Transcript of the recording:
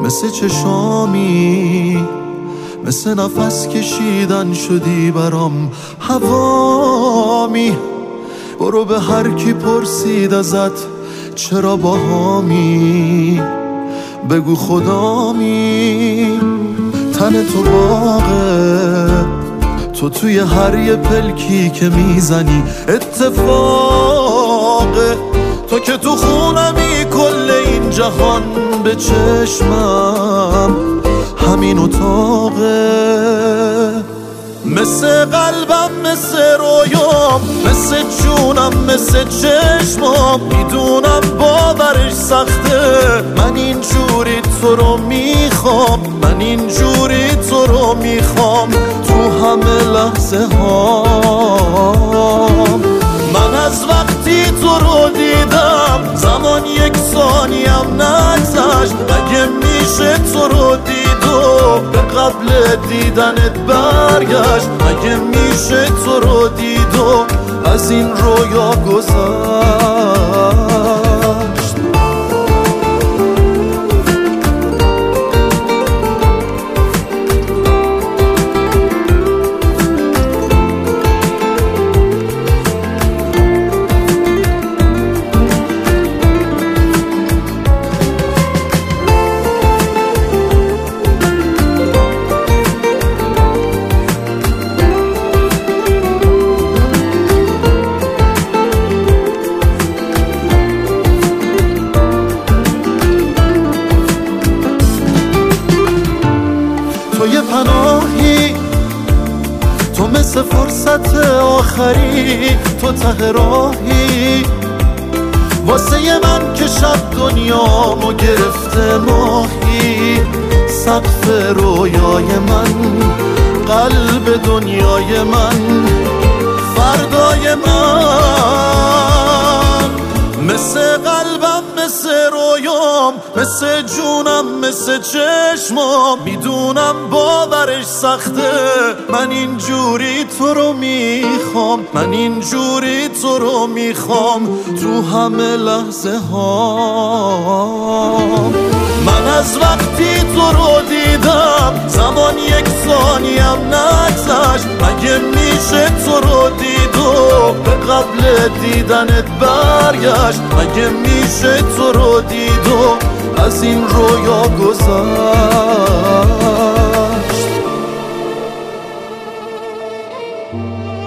مثل چشامی، مثل نفس کشیدن شدی برام هوامی. برو به هر کی پرسید ازت چرا باهامی، بگو خدامی. تن تو باغه، تو توی هر یه پلکی که میزنی اتفاقه. تو که تو خونمی کل این جهان به چشمم همین اتاقه. مثل قلبم، مثل رویام، مثل جونم، مثل چشمام. میدونم باورش سخته، من اینجوری تو رو میخوام، من اینجوری تو رو میخوام تو همه لحظه هام. من از وقتی تو رو دیدم زمان یک ثانیم نگذشت. مگه میشه تو رو دید و به قبل دیدنت برگشت؟ مگه میشه تو رو دید و از این رویا گذشت؟ تو یه پناهی، تو مثل فرصت آخری، تو ته راهی واسه من که شب دنیامو گرفته ماهی. سقف رویای من، قلب دنیای من، فردای من. مثل قلبم، مثل رویام، مثل جونم، مثل چشمام. میدونم باورش سخته، من اینجوری تو رو میخوام، من اینجوری تو رو میخوام تو همه لحظه هام. من از وقتی تو رو دیدم زمان یک ثانیم نگذشت. مگه میشه تو رو دید و به قبل دیدنت برگشت؟ مگه میشه تو رو دید و از این رویا گذشت؟